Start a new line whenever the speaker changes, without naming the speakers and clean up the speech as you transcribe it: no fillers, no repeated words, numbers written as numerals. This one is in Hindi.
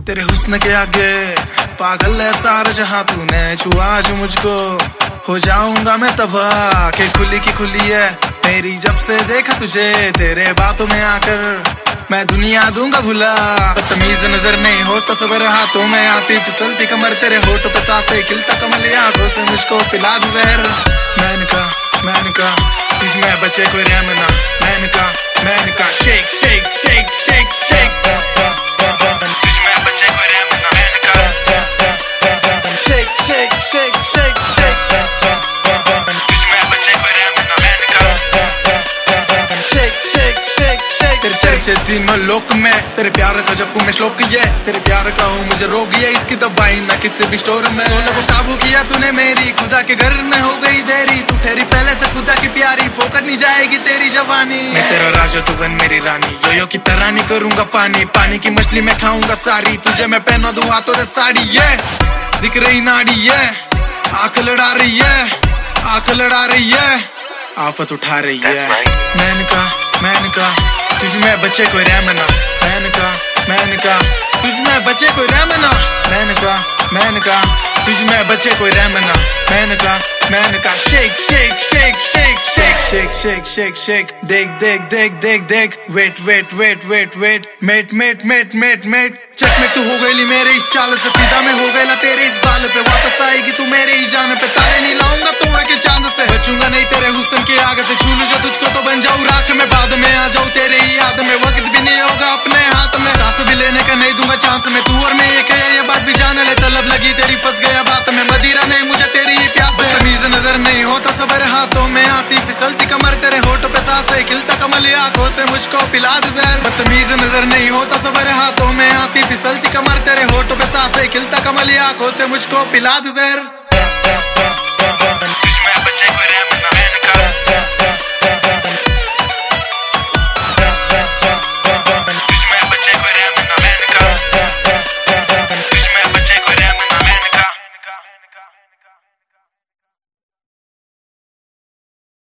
तेरे हुस्न के आगे पागल है सारा जहां, तूने छुआ आज मुझको हो जाऊंगा मैं तबाह। के खुली की खुली है मेरी जब से देखा तुझे, तेरे बातों में आकर मैं दुनिया दूंगा भुला। बदतमीज नजर नहीं होता सबर हाथों में आती फिसलती कमर, तेरे होठों पे सांसें खिलता कमल, आंखों से मुझको पिला दे जहर। मैंने कहा तुझ में बचे कोई रहम ना, मैंने कहा shake shake shake shake shake, तुझ में बचे कोई रहम ना, मैंने कहा shake shake shake shake shake, तुझ में बचे कोई रहम ना, मैंने कहा शेक शेक शेक शेक। तेरे चर्चे तीनों लोक में, तेरे प्यार का जपू में श्लोक ये, तेरे प्यार का हूँ मुझे रोग ये, इसकी दवाई ना किसी भी स्टोर में। सोने को काबू किया तूने मेरी, खुदा के घर में हो गई देरी, तू ठहरी पहले से खुदा की प्यारी, फोकट नहीं जाएगी तेरी जवानी। मैं तेरा राजा तू बन मेरी रानी, यो की तरह नहीं करूंगा पानी, पानी की मछली मैं खाऊंगा सारी, तुझे मैं पहना दूं हाथों से साड़ी। ये दिख रही नाड़ी ये आंख लड़ा रही है, आंख लड़ा रही है, आफत उठा रही है। मैंने कहा तुझ में बचे कोई रहम ना, मैंने कहा तुझ में बचे कोई रहम ना, मैंने कहा तुझ में बचे कोई रहम ना, मैंने कहा shake shake shake shake shake shake shake shake shake. देख देख देख देख देख, wait wait wait wait wait, mate mate mate mate mate, चक में तू हो गई मेरे इस चाल से, फिदा में हो गया तेरे इस बाल पे, वापस आएगी तू मेरे ही जान पे, तारे नहीं लाऊंगा तोड़ के चांद से, बचूंगा नहीं तेरे हुस्न के आगे से, छू लूं जो तुझको तो बन जाऊं राख में, बाद में आ जाऊं तेरे ही याद में, वक्त भी नहीं होगा अपने हाथ में, सांस भी लेने का नहीं दूंगा चांस में, तू और मैं एक है ये बात भी जान ले, तलब लगी तेरी फंस गया बात में, मदिरा नहीं मुझे तेरी ही प्यास। बदतमीज नजर नहीं होता सबर हाथों में आती फिसलती कमर, तेरे होठों पे सांसें खिलता कमल, आंखों से मुझको पिला दे जहर। बदतमीज नजर नहीं होता सबर हाथों में आती फिसलती कमर, तेरे होठों पे सांसें खिलता कमल, आंखों से मुझको पिला दे जहर।